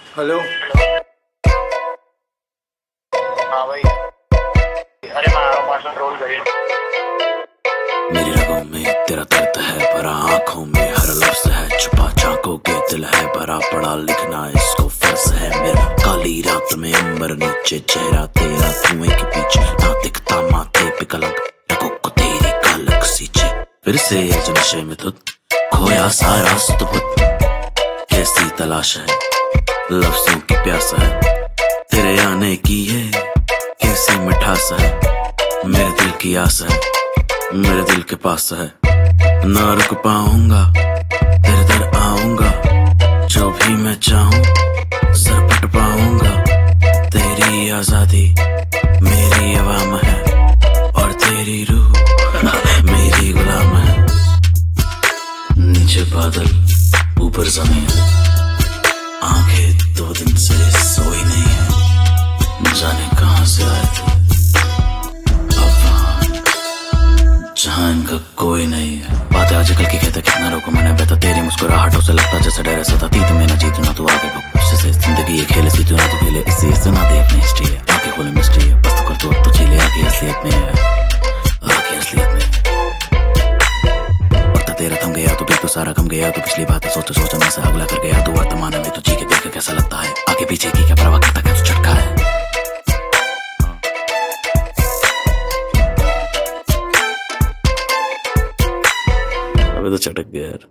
Hello. हाँ भाई। अरे मैं आ रहा हूँ, 5 मिनट रोल करिए। मेरी रगों में तेरा दर्द है, भरा आंखों में हर लफ्ज है, छुपा चाकों के दिल है, भरा पड़ा लिखना इसको फर्ज है मेरा। काली रात में अंबर नीचे चेहरा तेरा धुएं के पीछे, ना दिखता माथे पे कलंक, रगों को तेरी कालक सींचे। फिर से आज नशे में धुत खोया सारा सुध-बुध, कैसी तलाश है लफ्जों की प्यास है, तेरे आने की है कैसी मिठास है, मेरे दिल की आस है मेरे दिल के पास है। ना रुक पाऊंगा तेरे दर आऊंगा, जो भी मैं चाहूं सर पट पाऊंगा। तेरी आजादी मेरी अवाम है, और तेरी रूह मेरी गुलाम है। नीचे बादल ऊपर जमीन, आंखें 2 दिन से सोई नहीं है, जाने कहां से आए थे जहां इनका कोई नहीं है। बातें आजकल की कहते कितना रोको मैंने बता, तेरी मुस्कुराहटों से लगता जैसे डर सता तीत में ना जीतू ना तू आगे भग से जिंदगी ये खेल सी तू ना तू खेले, इससे सुना दे अपनी हिस्ट्री है, आगे खोले मिस्ट्री है, बस तो कर तू अब तो चले आगे असलियत में है, आगे असलियत में। वक्त तेरा थम गया तो भी तो सारा कम गया, तो पिछली बातें सोच सोच मैं से अगला कर गया, तो वर्तमान में तो जी के देख के कैसा लगता है, आगे पीछे की क्या परवाह करता क्या तू झटका है। अबे तो चटक गया यार।